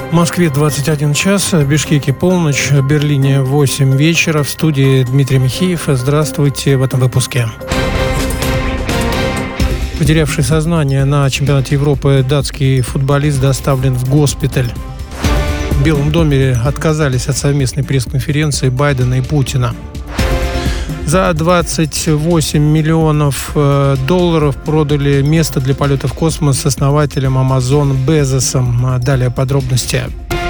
В Москве 21 час, в Бишкеке полночь, в Берлине 8 вечера. В студии Дмитрий Михеев. Здравствуйте в этом выпуске. Потерявший сознание на чемпионате Европы датский футболист доставлен в госпиталь. В Белом доме отказались от совместной пресс-конференции Байдена и Путина. За 28 миллионов долларов продали место для полета в космос основателем Amazon Безосом. Далее подробности.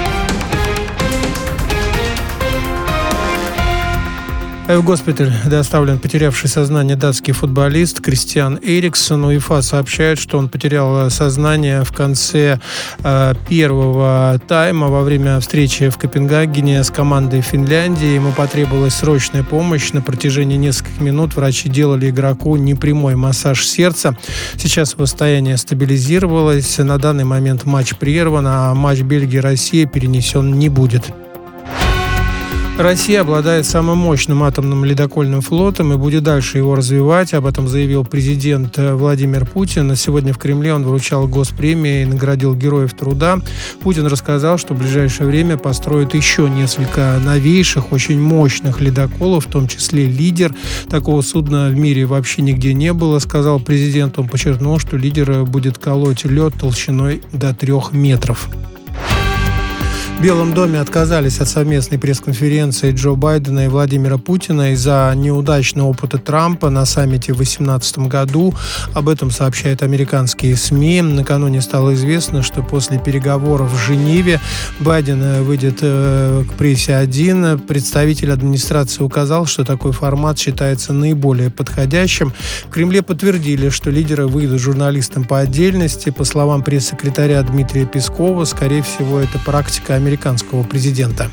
В госпиталь доставлен потерявший сознание датский футболист Кристиан Эриксон. УЕФА сообщает, что он потерял сознание в конце первого тайма во время встречи в Копенгагене с командой Финляндии. Ему потребовалась срочная помощь. На протяжении нескольких минут врачи делали игроку непрямой массаж сердца. Сейчас его состояние стабилизировалось. На данный момент матч прерван, а матч Бельгия-Россия перенесен не будет. Россия обладает самым мощным атомным ледокольным флотом и будет дальше его развивать. Об этом заявил президент Владимир Путин. Сегодня в Кремле он вручал госпремии и наградил Героев Труда. Путин рассказал, что в ближайшее время построят еще несколько новейших, очень мощных ледоколов, в том числе «Лидер». Такого судна в мире вообще нигде не было, сказал президент. Он подчеркнул, что «Лидер» будет колоть лед толщиной до 3 метров. В Белом доме отказались от совместной пресс-конференции Джо Байдена и Владимира Путина из-за неудачного опыта Трампа на саммите в 2018 году. Об этом сообщают американские СМИ. Накануне стало известно, что после переговоров в Женеве Байден выйдет к прессе один. Представитель администрации указал, что такой формат считается наиболее подходящим. В Кремле подтвердили, что лидеры выйдут журналистам по отдельности. По словам пресс-секретаря Дмитрия Пескова, скорее всего, это практика американского президента.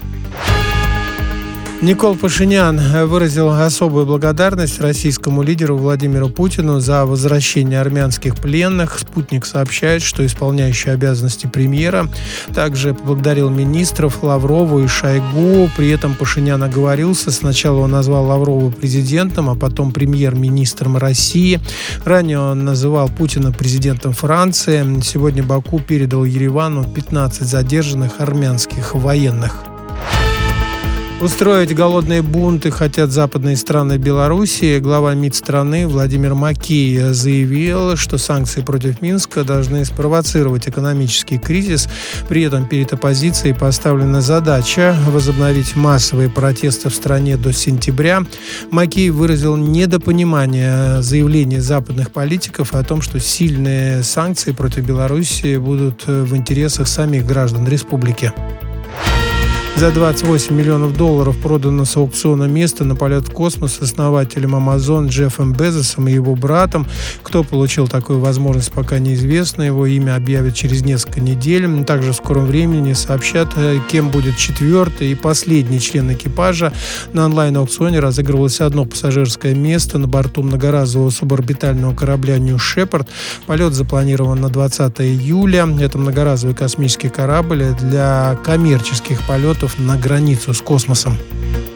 Никол Пашинян выразил особую благодарность российскому лидеру Владимиру Путину за возвращение армянских пленных. «Спутник» сообщает, что исполняющий обязанности премьера также поблагодарил министров Лаврову и Шойгу. При этом Пашинян оговорился. Сначала он назвал Лаврова президентом, а потом премьер-министром России. Ранее он называл Путина президентом Франции. Сегодня Баку передал Еревану 15 задержанных армянских военных. Устроить голодные бунты хотят западные страны Белоруссии. Глава МИД страны Владимир Макей заявил, что санкции против Минска должны спровоцировать экономический кризис. При этом перед оппозицией поставлена задача возобновить массовые протесты в стране до сентября. Макей выразил недопонимание заявлений западных политиков о том, что сильные санкции против Белоруссии будут в интересах самих граждан республики. За 28 миллионов долларов продано с аукциона место на полет в космос основателем Amazon Джеффом Безосом и его братом. Кто получил такую возможность, пока неизвестно. Его имя объявят через несколько недель. Также в скором времени сообщат, кем будет четвертый и последний член экипажа. На онлайн-аукционе разыгрывалось одно пассажирское место на борту многоразового суборбитального корабля New Shepard. Полет запланирован на 20 июля. Это многоразовый космический корабль для коммерческих полетов на границу с космосом.